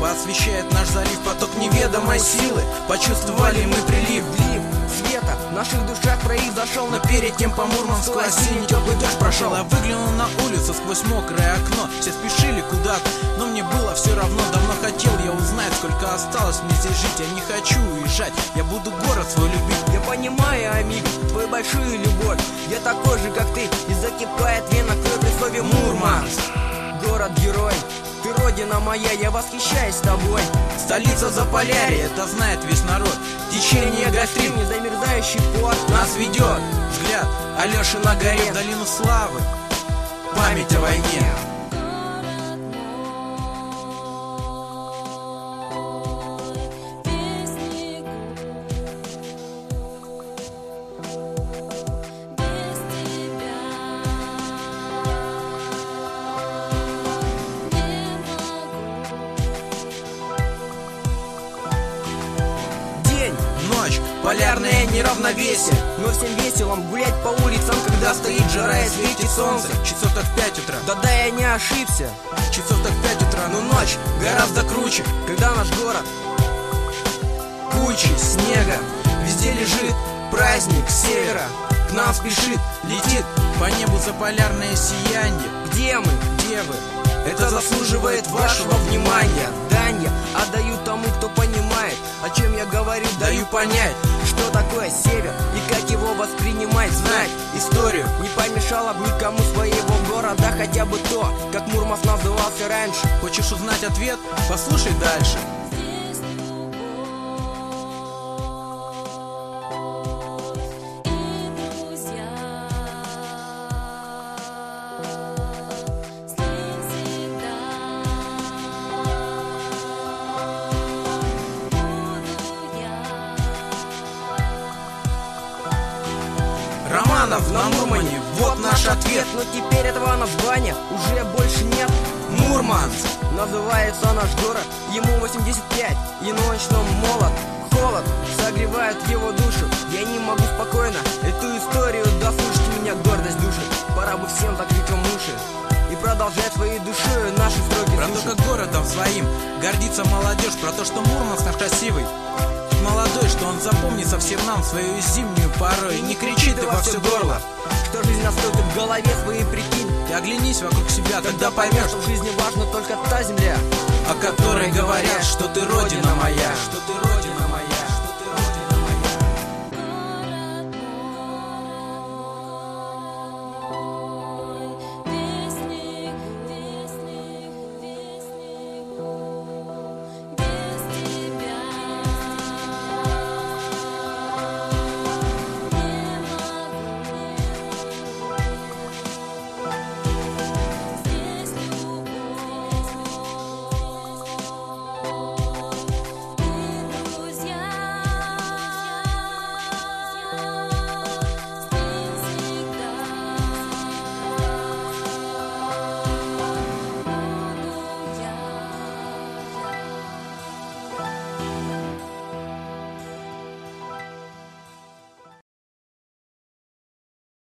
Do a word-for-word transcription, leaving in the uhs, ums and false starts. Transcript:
небо освещает наш залив, поток неведомой силы. Почувствовали мы прилив света в наших душах произошел. Но перед тем по Мурманску осенний теплый дождь прошел. Я выглянул на улицу сквозь мокрое окно. Все спешили куда-то, но мне было все равно. Давно хотел я узнать, сколько осталось мне здесь жить. Я не хочу уезжать, я буду город свой любить. Я понимаю, амиго, твою большую любовь. Я такой же, как ты, и закипает вена кровь при слове Мурманск. Город-герой, ты родина моя, я восхищаюсь тобой. Столица Заполярья, это знает весь народ. Течение гастрим, незамерзающий пот нас ведет взгляд Алёши на горе в долину славы. Память о войне. Ночь, полярное неравновесие, но всем веселом гулять по улицам, когда стоит жара и светит солнце. Часов так пять утра. Да-да, я не ошибся. Часов так пять утра, но ночь гораздо круче, когда наш город кучи снега. Везде лежит праздник севера. К нам спешит, летит по небу заполярное сияние. Где мы? Где вы? Это заслуживает вашего внимания. Дань я отдаю тому, кто понимает, о чем я говорю. Даю понять, что такое север и как его воспринимать. Знать историю не помешало бы никому своего города, хотя бы то, как Мурманск назывался раньше. Хочешь узнать ответ? Послушай дальше. Романов на Мурмане, вот наш ответ. Но теперь этого названия уже больше нет. Мурманск называется наш город, ему восемьдесят пять, и ночью молод. Холод согревает его душу. Я не могу спокойно эту историю дослушать, меня гордость душит. Пора бы всем закрыть вам уши и продолжать своей душой наши строки. Про то, как городом своим гордится молодежь, про то, что Мурманск наш красивый, молодой, что он запомнится всем нам свою зимнюю пору. И не кричи ты во все горло, что жизнь настолько в голове своей, прикинь. Ты оглянись вокруг себя, тогда поймешь, что в жизни важна только та земля, о которой говорят, что ты родина моя, что ты родина.